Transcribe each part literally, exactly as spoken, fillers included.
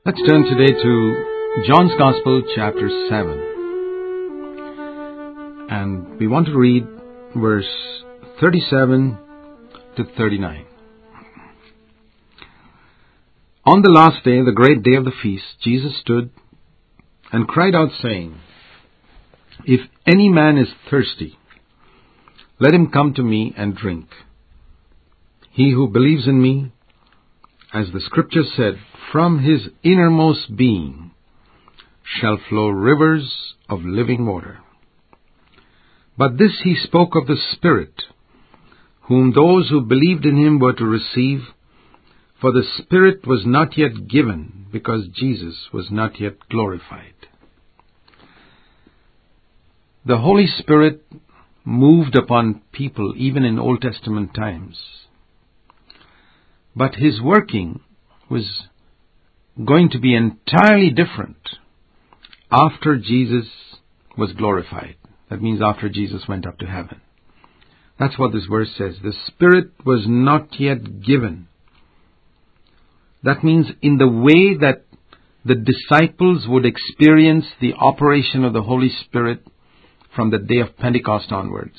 Let's turn today to John's Gospel, chapter seven. And we want to read verse thirty-seven to thirty-nine. On the last day, the great day of the feast, Jesus stood and cried out, saying, "If any man is thirsty, let him come to me and drink. He who believes in me, as the Scripture said, from his innermost being shall flow rivers of living water." But this he spoke of the Spirit, whom those who believed in him were to receive, for the Spirit was not yet given, because Jesus was not yet glorified. The Holy Spirit moved upon people even in Old Testament times. But his working was going to be entirely different after Jesus was glorified. That means after Jesus went up to heaven. That's what this verse says. The Spirit was not yet given. That means in the way that the disciples would experience the operation of the Holy Spirit from the day of Pentecost onwards.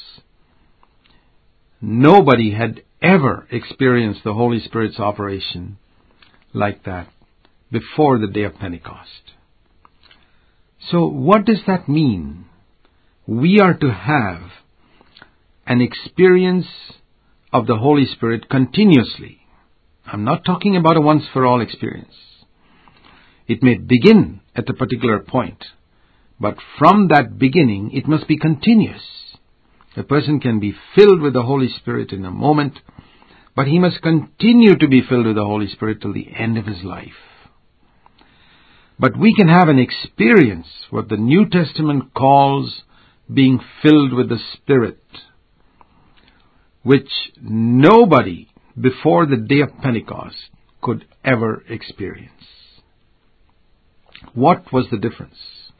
Nobody had ever experienced the Holy Spirit's operation like that before the day of Pentecost. So what does that mean? We are to have an experience of the Holy Spirit continuously. I'm not talking about a once-for-all experience. It may begin at a particular point, but from that beginning, it must be continuous. A person can be filled with the Holy Spirit in a moment, but he must continue to be filled with the Holy Spirit till the end of his life. But we can have an experience, what the New Testament calls being filled with the Spirit, which nobody before the day of Pentecost could ever experience. What was the difference?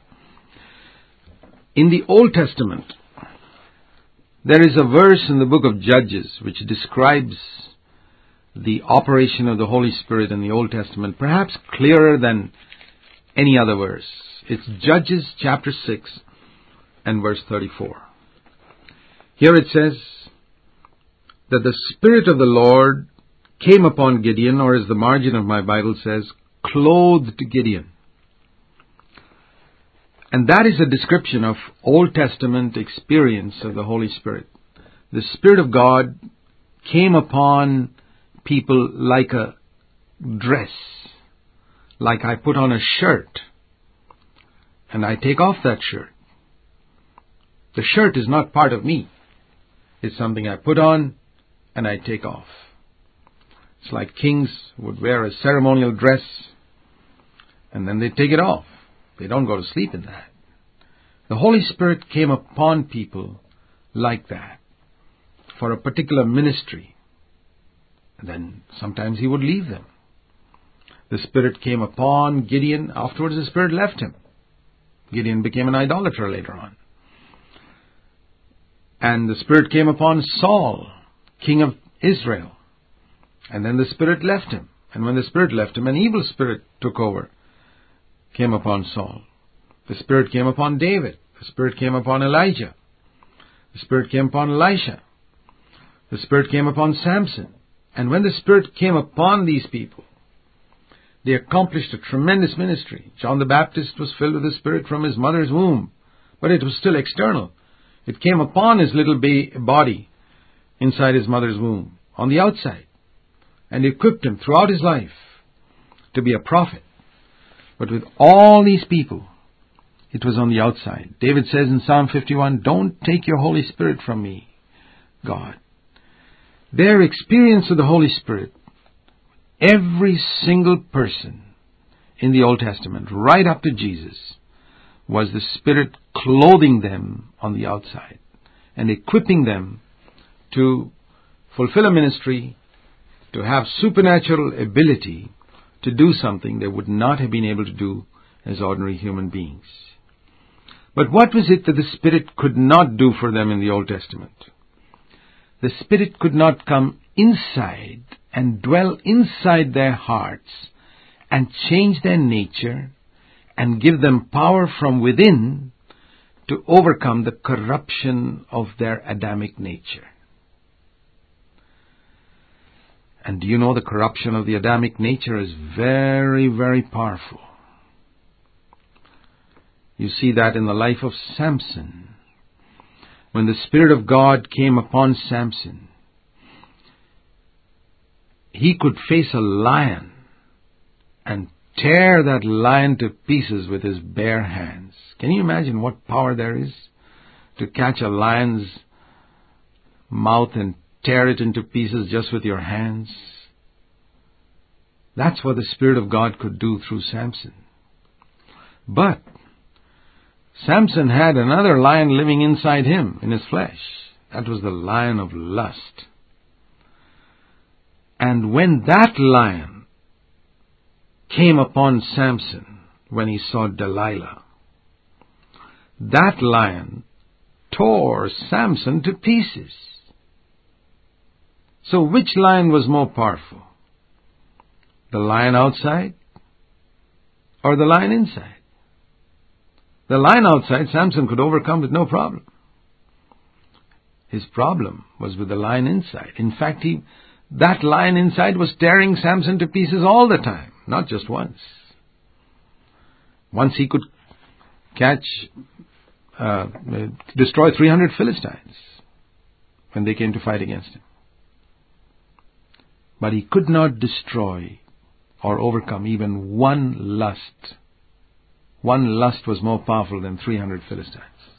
In the Old Testament, there is a verse in the book of Judges which describes the operation of the Holy Spirit in the Old Testament, perhaps clearer than any other verse. It's Judges chapter six and verse thirty-four. Here it says that the Spirit of the Lord came upon Gideon, or as the margin of my Bible says, clothed Gideon. And that is a description of Old Testament experience of the Holy Spirit. The Spirit of God came upon people like a dress, like I put on a shirt and I take off that shirt. The shirt is not part of me. It's something I put on and I take off. It's like kings would wear a ceremonial dress and then they take it off. They don't go to sleep in that. The Holy Spirit came upon people like that for a particular ministry. And then sometimes he would leave them. The Spirit came upon Gideon. Afterwards the Spirit left him. Gideon became an idolater later on. And the Spirit came upon Saul, king of Israel. And then the Spirit left him. And when the Spirit left him, an evil spirit took over, came upon Saul. The Spirit came upon David. The Spirit came upon Elijah. The Spirit came upon Elisha. The Spirit came upon Samson. And when the Spirit came upon these people, they accomplished a tremendous ministry. John the Baptist was filled with the Spirit from his mother's womb, but it was still external. It came upon his little ba- body inside his mother's womb, on the outside, and equipped him throughout his life to be a prophet. But with all these people, it was on the outside. David says in Psalm fifty-one, "Don't take your Holy Spirit from me, God." Their experience of the Holy Spirit, every single person in the Old Testament, right up to Jesus, was the Spirit clothing them on the outside and equipping them to fulfill a ministry, to have supernatural ability to do something they would not have been able to do as ordinary human beings. But what was it that the Spirit could not do for them in the Old Testament? The Spirit could not come inside and dwell inside their hearts and change their nature and give them power from within to overcome the corruption of their Adamic nature. And do you know the corruption of the Adamic nature is very, very powerful. You see that in the life of Samson. When the Spirit of God came upon Samson, he could face a lion and tear that lion to pieces with his bare hands. Can you imagine what power there is to catch a lion's mouth and tear it into pieces just with your hands? That's what the Spirit of God could do through Samson. But Samson had another lion living inside him, in his flesh. That was the lion of lust. And when that lion came upon Samson, when he saw Delilah, that lion tore Samson to pieces. So which lion was more powerful? The lion outside or the lion inside? The lion outside, Samson could overcome with no problem. His problem was with the lion inside. In fact, he, that lion inside was tearing Samson to pieces all the time, not just once. Once he could catch, uh, destroy three hundred Philistines when they came to fight against him. But he could not destroy or overcome even one lust. One lust was more powerful than three hundred Philistines.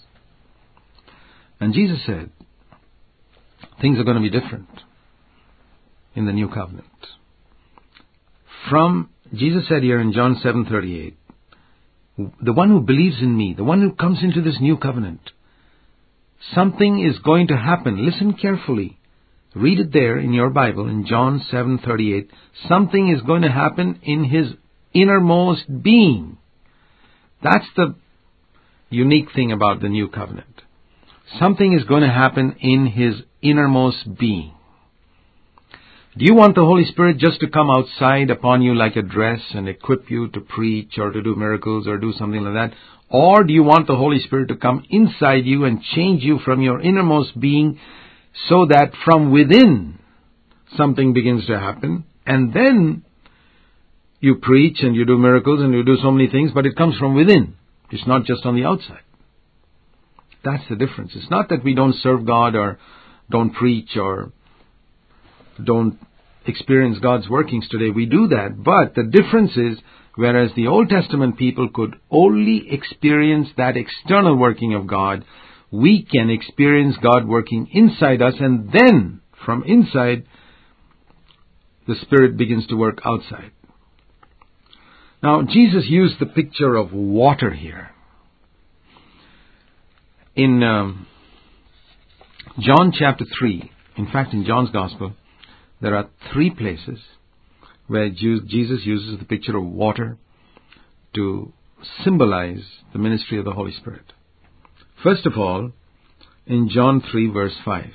And Jesus said, things are going to be different in the new covenant. From, Jesus said here in John seven thirty-eight, the one who believes in me, the one who comes into this new covenant, something is going to happen. Listen carefully. Read it there in your Bible in John seven thirty-eight. Something is going to happen in his innermost being. That's the unique thing about the new covenant. Something is going to happen in his innermost being. Do you want the Holy Spirit just to come outside upon you like a dress and equip you to preach or to do miracles or do something like that? Or do you want the Holy Spirit to come inside you and change you from your innermost being so that from within something begins to happen, and then you preach and you do miracles and you do so many things, but it comes from within. It's not just on the outside. That's the difference. It's not that we don't serve God or don't preach or don't experience God's workings today. We do that. But the difference is, whereas the Old Testament people could only experience that external working of God, we can experience God working inside us, and then from inside, the Spirit begins to work outside. Now, Jesus used the picture of water here. In um, John chapter three, in fact in John's Gospel, there are three places where Jesus uses the picture of water to symbolize the ministry of the Holy Spirit. First of all, in John three verse five,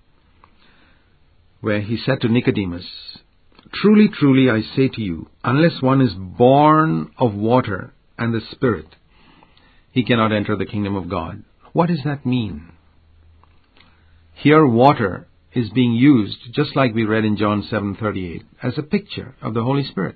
where he said to Nicodemus, "Truly, truly, I say to you, unless one is born of water and the Spirit, he cannot enter the kingdom of God." What does that mean? Here, water is being used, just like we read in John seven thirty-eight, as a picture of the Holy Spirit.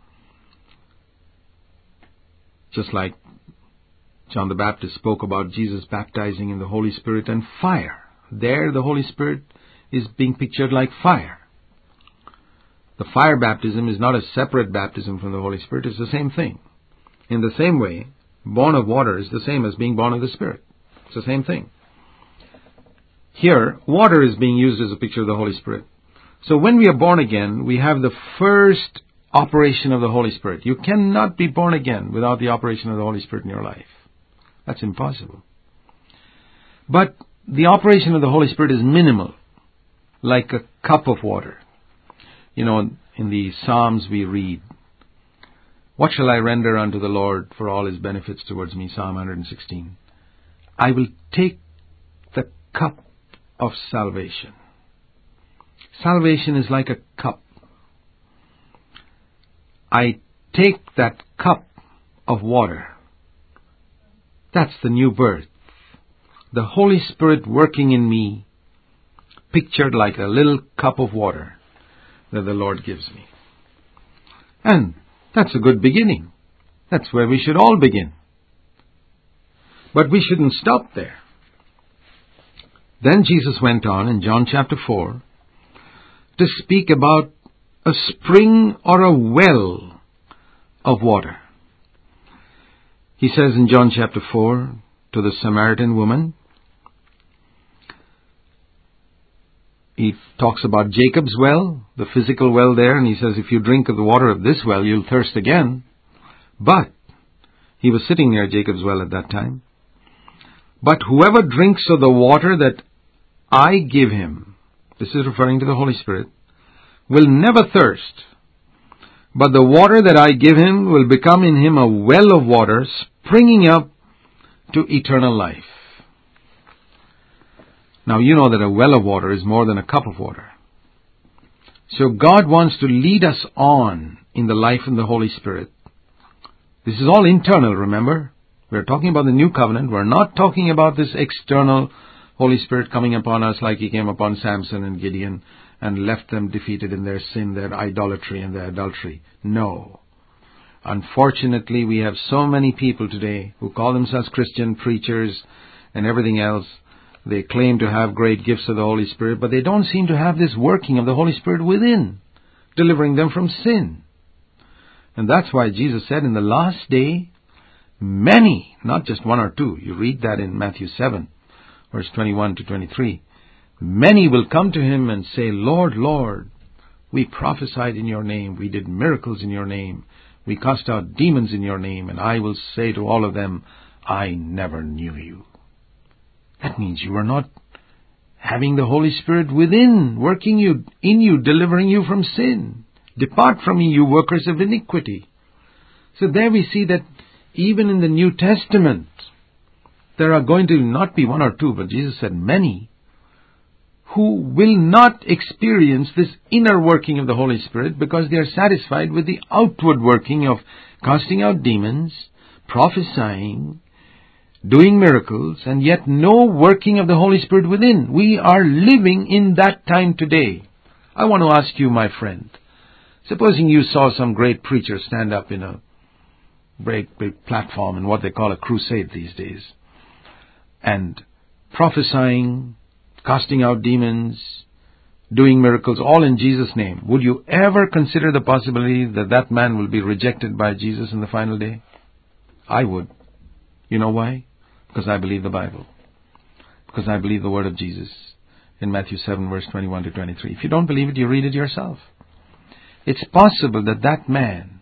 Just like John the Baptist spoke about Jesus baptizing in the Holy Spirit and fire. There, the Holy Spirit is being pictured like fire. The fire baptism is not a separate baptism from the Holy Spirit. It's the same thing. In the same way, born of water is the same as being born of the Spirit. It's the same thing. Here, water is being used as a picture of the Holy Spirit. So when we are born again, we have the first operation of the Holy Spirit. You cannot be born again without the operation of the Holy Spirit in your life. That's impossible. But the operation of the Holy Spirit is minimal, like a cup of water. You know, in the Psalms we read, "What shall I render unto the Lord for all his benefits towards me?" Psalm one sixteen. "I will take the cup of salvation." Salvation is like a cup. I take that cup of water. That's the new birth. The Holy Spirit working in me, pictured like a little cup of water that the Lord gives me. And that's a good beginning. That's where we should all begin. But we shouldn't stop there. Then Jesus went on in John chapter four to speak about a spring or a well of water. He says in John chapter four to the Samaritan woman, he talks about Jacob's well, the physical well there, and he says, if you drink of the water of this well, you'll thirst again. But he was sitting near Jacob's well at that time. But whoever drinks of the water that I give him, this is referring to the Holy Spirit, will never thirst. But the water that I give him will become in him a well of water springing up to eternal life. Now you know that a well of water is more than a cup of water. So God wants to lead us on in the life of the Holy Spirit. This is all internal, remember? We're talking about the new covenant. We're not talking about this external Holy Spirit coming upon us like he came upon Samson and Gideon and left them defeated in their sin, their idolatry and their adultery. No. Unfortunately, we have so many people today who call themselves Christian preachers and everything else. They claim to have great gifts of the Holy Spirit, but they don't seem to have this working of the Holy Spirit within, delivering them from sin. And that's why Jesus said in the last day, many, not just one or two, you read that in Matthew seven, verse twenty-one to twenty-three, many will come to him and say, Lord, Lord, we prophesied in your name, we did miracles in your name, we cast out demons in your name, and I will say to all of them, I never knew you. That means you are not having the Holy Spirit within, working you, in you, delivering you from sin. Depart from me, you workers of iniquity. So there we see that even in the New Testament, there are going to not be one or two, but Jesus said many, who will not experience this inner working of the Holy Spirit because they are satisfied with the outward working of casting out demons, prophesying, doing miracles, and yet no working of the Holy Spirit within. We are living in that time today. I want to ask you, my friend, supposing you saw some great preacher stand up in a great big platform in what they call a crusade these days, and prophesying, casting out demons, doing miracles, all in Jesus' name. Would you ever consider the possibility that that man will be rejected by Jesus in the final day? I would. You know why? Because I believe the Bible. Because I believe the word of Jesus in Matthew seven, verse twenty-one to twenty-three. If you don't believe it, you read it yourself. It's possible that that man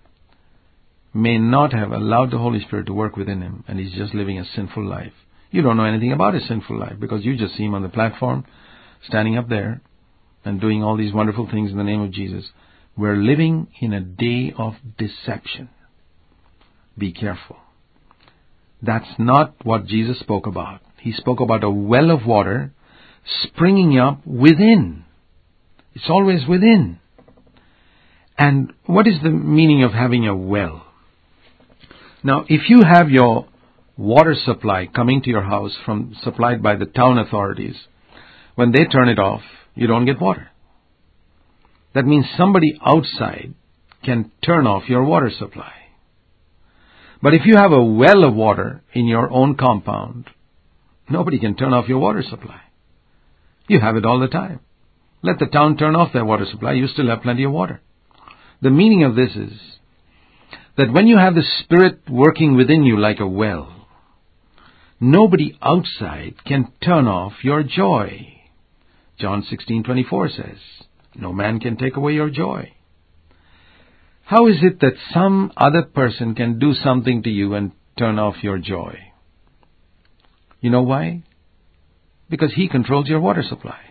may not have allowed the Holy Spirit to work within him, and he's just living a sinful life. You don't know anything about his sinful life because you just see him on the platform, standing up there and doing all these wonderful things in the name of Jesus. We're living in a day of deception. Be careful. That's not what Jesus spoke about. He spoke about a well of water springing up within. It's always within. And what is the meaning of having a well? Now, if you have your water supply coming to your house from supplied by the town authorities, when they turn it off, you don't get water. That means somebody outside can turn off your water supply. But if you have a well of water in your own compound, nobody can turn off your water supply. You have it all the time. Let the town turn off their water supply, you still have plenty of water. The meaning of this is that when you have the Spirit working within you like a well, nobody outside can turn off your joy. John sixteen twenty-four says, no man can take away your joy. How is it that some other person can do something to you and turn off your joy? You know why? Because he controls your water supply.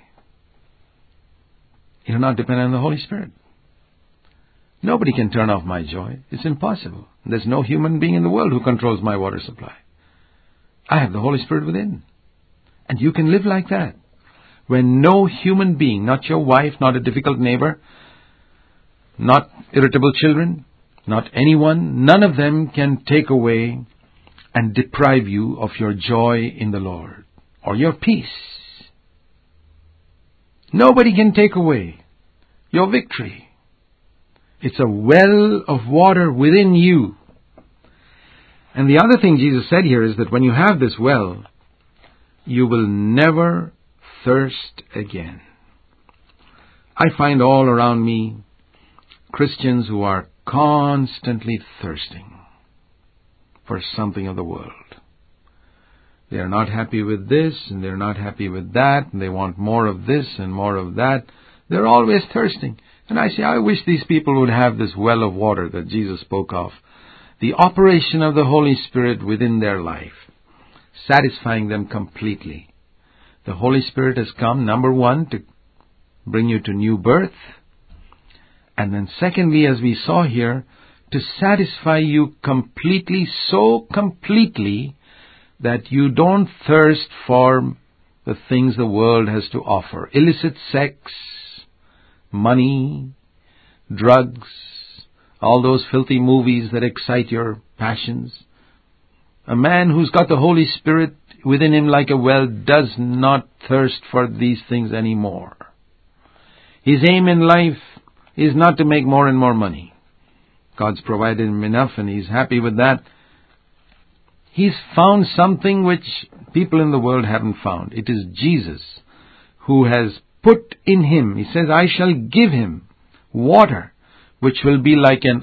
You're not dependent on the Holy Spirit. Nobody can turn off my joy. It's impossible. There's no human being in the world who controls my water supply. I have the Holy Spirit within. And you can live like that. When no human being, not your wife, not a difficult neighbor, not irritable children, not anyone, none of them can take away and deprive you of your joy in the Lord or your peace. Nobody can take away your victory. It's a well of water within you. And the other thing Jesus said here is that when you have this well, you will never thirst again. I find all around me Christians who are constantly thirsting for something of the world. They are not happy with this, and they're not happy with that, and they want more of this and more of that. They're always thirsting. And I say, I wish these people would have this well of water that Jesus spoke of. The operation of the Holy Spirit within their life, satisfying them completely. The Holy Spirit has come, number one, to bring you to new birth. And then secondly, as we saw here, to satisfy you completely, so completely that you don't thirst for the things the world has to offer. Illicit sex, money, drugs, all those filthy movies that excite your passions. A man who's got the Holy Spirit within him like a well does not thirst for these things anymore. His aim in life is not to make more and more money. God's provided him enough and he's happy with that. He's found something which people in the world haven't found. It is Jesus who has put in him, he says, I shall give him water which will be like an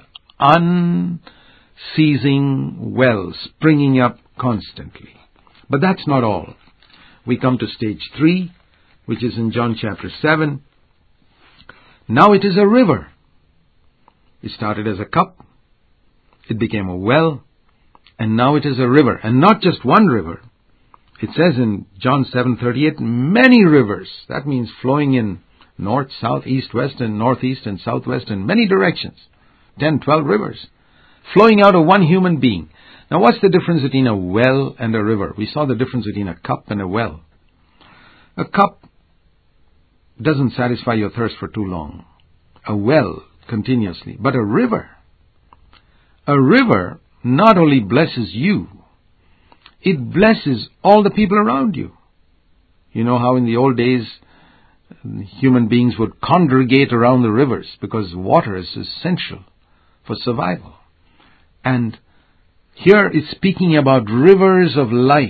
unceasing well springing up constantly. But that's not all. We come to stage three, which is in John chapter seven. Now it is a river. It started as a cup. It became a well. And now it is a river. And not just one river. It says in John seven thirty-eight, many rivers. That means flowing in north, south, east, west, and northeast, and southwest, in many directions. Ten, twelve rivers. Flowing out of one human being. Now what's the difference between a well and a river? We saw the difference between a cup and a well. A cup doesn't satisfy your thirst for too long. A well continuously. But a river, a river not only blesses you, it blesses all the people around you. You know how in the old days human beings would congregate around the rivers because water is essential for survival. And here it's speaking about rivers of life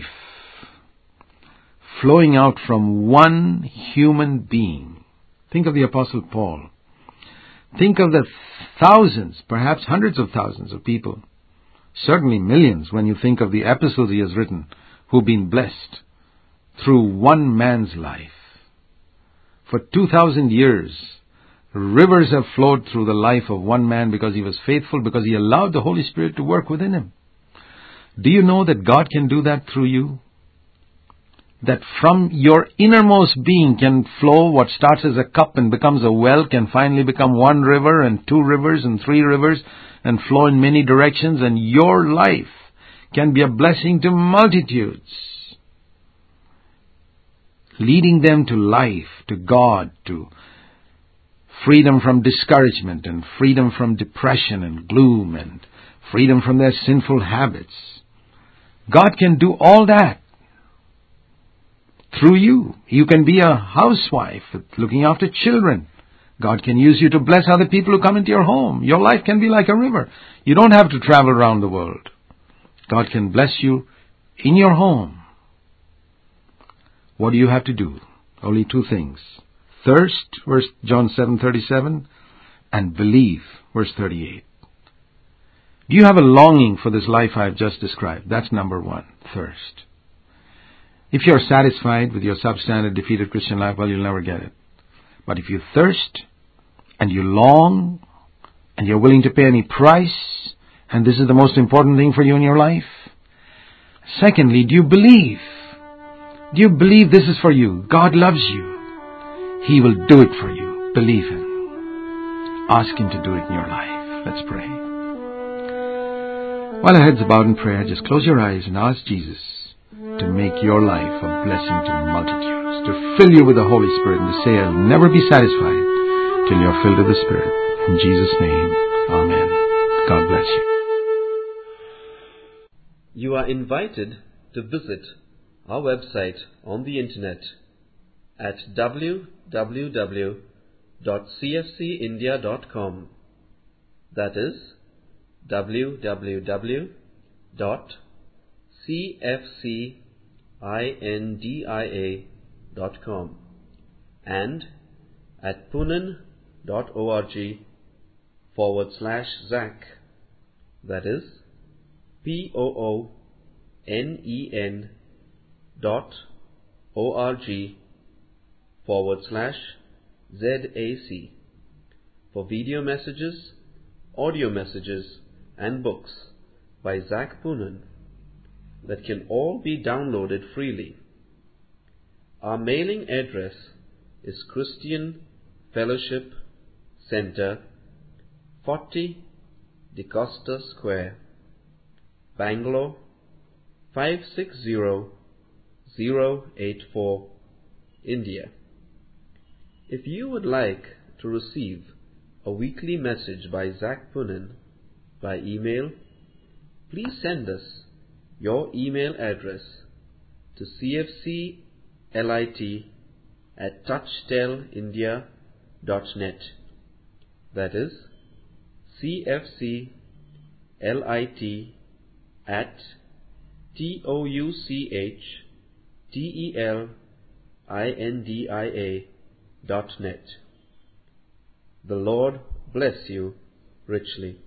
flowing out from one human being. Think of the Apostle Paul. Think of the thousands, perhaps hundreds of thousands of people, certainly millions when you think of the epistles he has written, who've been blessed through one man's life. For two thousand years, rivers have flowed through the life of one man because he was faithful, because he allowed the Holy Spirit to work within him. Do you know that God can do that through you? That from your innermost being can flow what starts as a cup and becomes a well, can finally become one river and two rivers and three rivers and flow in many directions, and your life can be a blessing to multitudes, leading them to life, to God, to freedom from discouragement and freedom from depression and gloom and freedom from their sinful habits. God can do all that through you. You can be a housewife looking after children. God can use you to bless other people who come into your home. Your life can be like a river. You don't have to travel around the world. God can bless you in your home. What do you have to do? Only two things. Thirst, verse John seven thirty-seven, and believe, verse thirty-eight. Do you have a longing for this life I have just described? That's number one, thirst. If you're satisfied with your substandard, defeated Christian life, well, you'll never get it. But if you thirst, and you long, and you're willing to pay any price, and this is the most important thing for you in your life. Secondly, do you believe? Do you believe this is for you? God loves you. He will do it for you. Believe Him. Ask Him to do it in your life. Let's pray. While our heads are bowed in prayer, just close your eyes and ask Jesus to make your life a blessing to multitudes, to fill you with the Holy Spirit, and to say, I'll never be satisfied till you're filled with the Spirit. In Jesus' name, Amen. God bless you. You are invited to visit our website on the internet at w w w dot c f c india dot com. That is w w w dot c f c india dot com and at poonen dot org forward slash Zach. That is P O O N E N dot O-R-G forward slash Z-A-C for video messages, audio messages, and books by Zach Poonen that can all be downloaded freely. Our mailing address is Christian Fellowship Center, forty DeCosta Square, Bangalore five six zero zero eight four, India. If you would like to receive a weekly message by Zach Poonen by email, please send us your email address to cfclit at touchstelindia dot net. That is cfclit at T O U C H T E L I N D I A dot net. The Lord bless you richly.